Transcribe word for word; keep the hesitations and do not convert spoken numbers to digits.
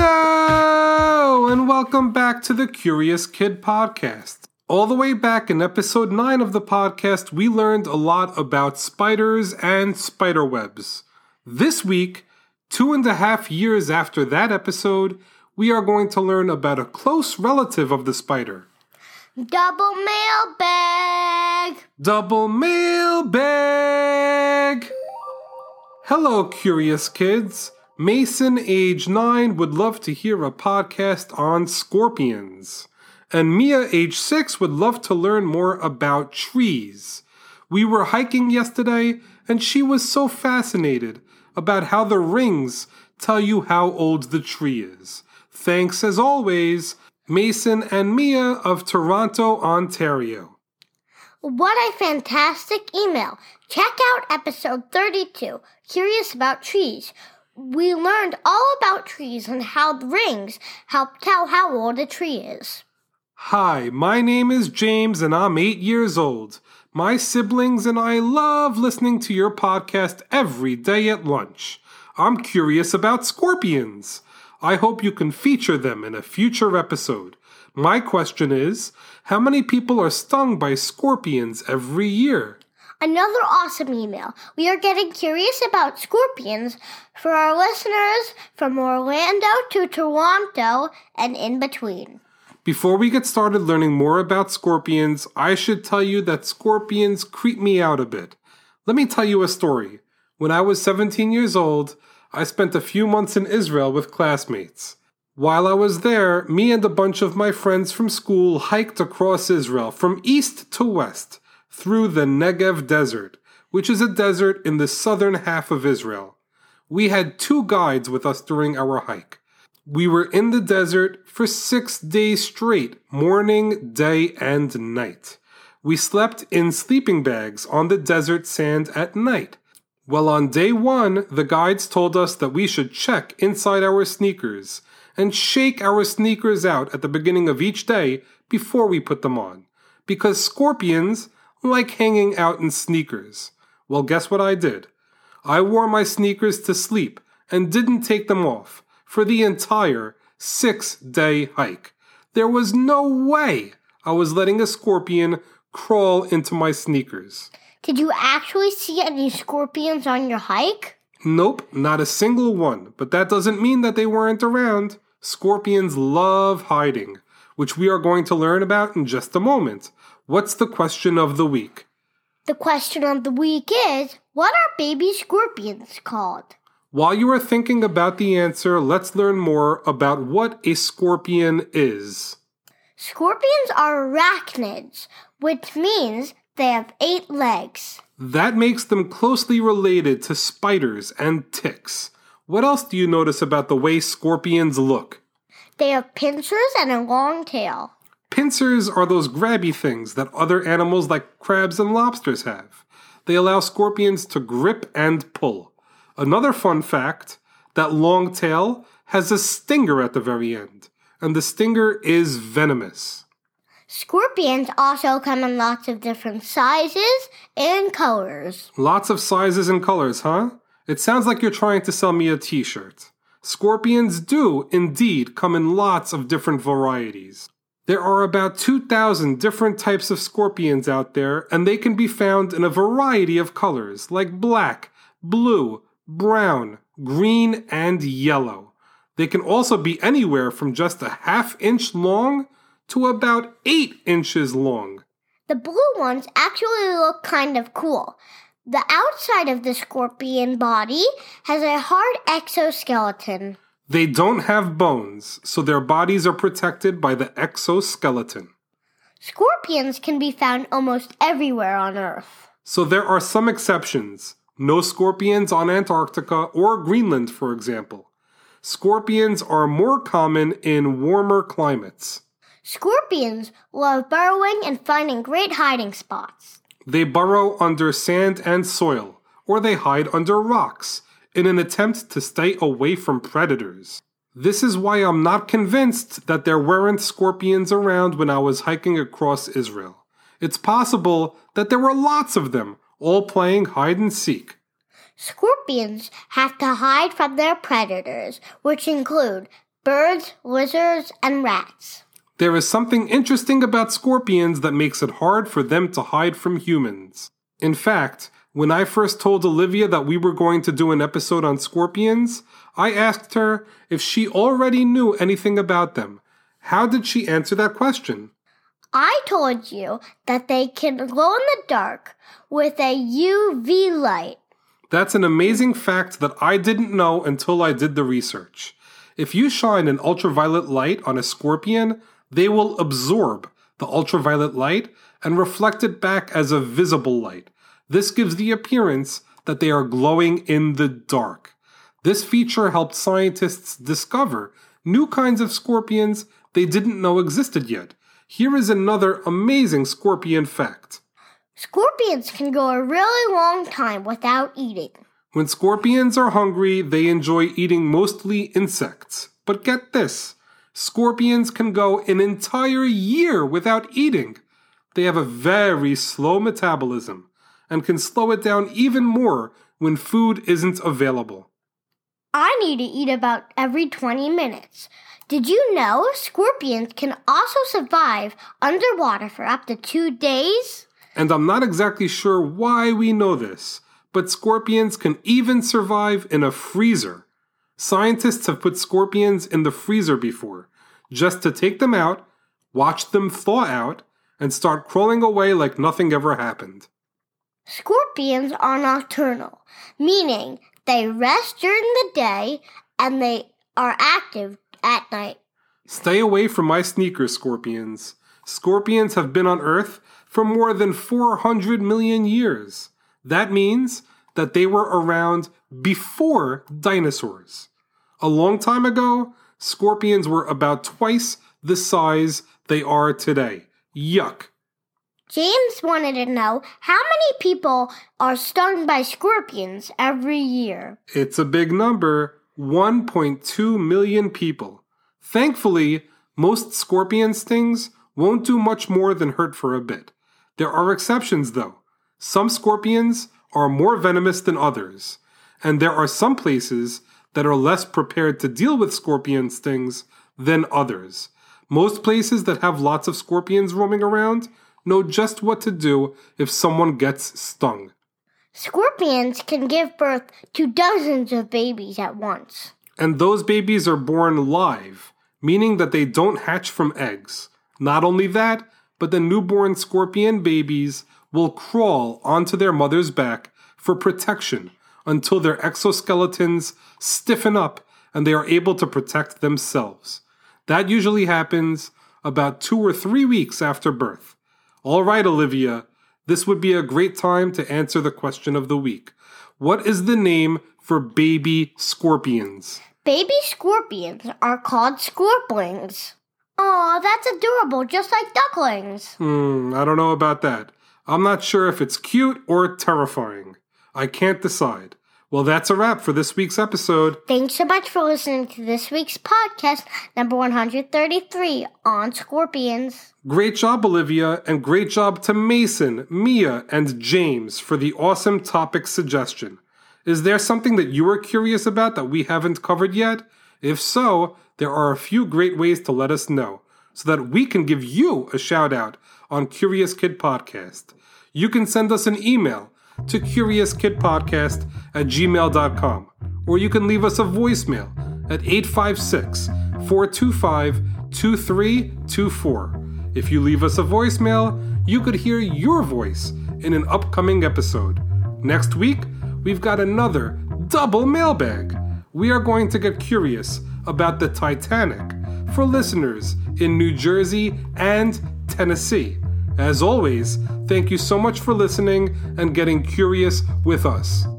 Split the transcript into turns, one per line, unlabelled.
Hello, and welcome back to the Curious Kid Podcast. All the way back in episode nine of the podcast, we learned a lot about spiders and spider webs. This week, two and a half years after that episode, we are going to learn about a close relative of the spider.
Double mailbag!
Double mailbag! Hello, curious kids. Mason, age nine, would love to hear a podcast on scorpions. And Mia, age six, would love to learn more about trees. We were hiking yesterday, and she was so fascinated about how the rings tell you how old the tree is. Thanks, as always, Mason and Mia of Toronto, Ontario.
What a fantastic email. Check out episode thirty-two, Curious About Trees. We learned all about trees and how the rings help tell how old a tree is.
Hi, my name is James and I'm eight years old. My siblings and I love listening to your podcast every day at lunch. I'm curious about scorpions. I hope you can feature them in a future episode. My question is, how many people are stung by scorpions every year?
Another awesome email. We are getting curious about scorpions for our listeners from Orlando to Toronto and in between.
Before we get started learning more about scorpions, I should tell you that scorpions creep me out a bit. Let me tell you a story. When I was seventeen years old, I spent a few months in Israel with classmates. While I was there, me and a bunch of my friends from school hiked across Israel from east to west through the Negev Desert, which is a desert in the southern half of Israel. We had two guides with us during our hike. We were in the desert for six days straight, morning, day, and night. We slept in sleeping bags on the desert sand at night. Well, on day one, the guides told us that we should check inside our sneakers and shake our sneakers out at the beginning of each day before we put them on, because scorpions like hanging out in sneakers. Well, guess what I did? I wore my sneakers to sleep and didn't take them off for the entire six-day hike. There was no way I was letting a scorpion crawl into my sneakers.
Did you actually see any scorpions on your hike?
Nope, not a single one, but that doesn't mean that they weren't around. Scorpions love hiding, which we are going to learn about in just a moment. What's the question of the week?
The question of the week is, what are baby scorpions called?
While you are thinking about the answer, let's learn more about what a scorpion is.
Scorpions are arachnids, which means they have eight legs.
That makes them closely related to spiders and ticks. What else do you notice about the way scorpions look?
They have pincers and a long tail.
Pincers are those grabby things that other animals like crabs and lobsters have. They allow scorpions to grip and pull. Another fun fact, that long tail has a stinger at the very end, and the stinger is venomous.
Scorpions also come in lots of different sizes and colors.
Lots of sizes and colors, huh? It sounds like you're trying to sell me a t-shirt. Scorpions do indeed come in lots of different varieties. There are about two thousand different types of scorpions out there, and they can be found in a variety of colors, like black, blue, brown, green, and yellow. They can also be anywhere from just a half inch long to about eight inches long.
The blue ones actually look kind of cool. The outside of the scorpion body has a hard exoskeleton.
They don't have bones, so their bodies are protected by the exoskeleton.
Scorpions can be found almost everywhere on Earth.
So there are some exceptions. No scorpions on Antarctica or Greenland, for example. Scorpions are more common in warmer climates.
Scorpions love burrowing and finding great hiding spots.
They burrow under sand and soil, or they hide under rocks, in an attempt to stay away from predators. This is why I'm not convinced that there weren't scorpions around when I was hiking across Israel. It's possible that there were lots of them, all playing hide and seek.
Scorpions have to hide from their predators, which include birds, lizards, and rats.
There is something interesting about scorpions that makes it hard for them to hide from humans. In fact, when I first told Olivia that we were going to do an episode on scorpions, I asked her if she already knew anything about them. How did she answer that question?
I told you that they can glow in the dark with a U V light.
That's an amazing fact that I didn't know until I did the research. If you shine an ultraviolet light on a scorpion, they will absorb the ultraviolet light and reflect it back as a visible light. This gives the appearance that they are glowing in the dark. This feature helped scientists discover new kinds of scorpions they didn't know existed yet. Here is another amazing scorpion fact.
Scorpions can go a really long time without eating.
When scorpions are hungry, they enjoy eating mostly insects. But get this, scorpions can go an entire year without eating. They have a very slow metabolism and can slow it down even more when food isn't available.
I need to eat about every twenty minutes. Did you know scorpions can also survive underwater for up to two days?
And I'm not exactly sure why we know this, but scorpions can even survive in a freezer. Scientists have put scorpions in the freezer before, just to take them out, watch them thaw out, and start crawling away like nothing ever happened.
Scorpions are nocturnal, meaning they rest during the day and they are active at night.
Stay away from my sneakers, scorpions. Scorpions have been on Earth for more than four hundred million years. That means that they were around before dinosaurs. A long time ago, scorpions were about twice the size they are today. Yuck.
James wanted to know how many people are stung by scorpions every year.
It's a big number, one point two million people. Thankfully, most scorpion stings won't do much more than hurt for a bit. There are exceptions, though. Some scorpions are more venomous than others, and there are some places that are less prepared to deal with scorpion stings than others. Most places that have lots of scorpions roaming around know just what to do if someone gets stung.
Scorpions can give birth to dozens of babies at once.
And those babies are born live, meaning that they don't hatch from eggs. Not only that, but the newborn scorpion babies will crawl onto their mother's back for protection until their exoskeletons stiffen up and they are able to protect themselves. That usually happens about two or three weeks after birth. All right, Olivia, this would be a great time to answer the question of the week. What is the name for baby scorpions?
Baby scorpions are called scorplings. Aw, that's adorable, just like ducklings.
Hmm, I don't know about that. I'm not sure if it's cute or terrifying. I can't decide. Well, that's a wrap for this week's episode.
Thanks so much for listening to this week's podcast, number one hundred thirty-three, on scorpions.
Great job, Olivia, and great job to Mason, Mia, and James for the awesome topic suggestion. Is there something that you are curious about that we haven't covered yet? If so, there are a few great ways to let us know, so that we can give you a shout out on Curious Kid Podcast. You can send us an email to CuriousKidPodcast at gmail dot com, or you can leave us a voicemail at eight five six, four two five, two three two four. If you leave us a voicemail, you could hear your voice in an upcoming episode. Next week, we've got another double mailbag. We are going to get curious about the Titanic for listeners in New Jersey and Tennessee. As always, thank you so much for listening and getting curious with us.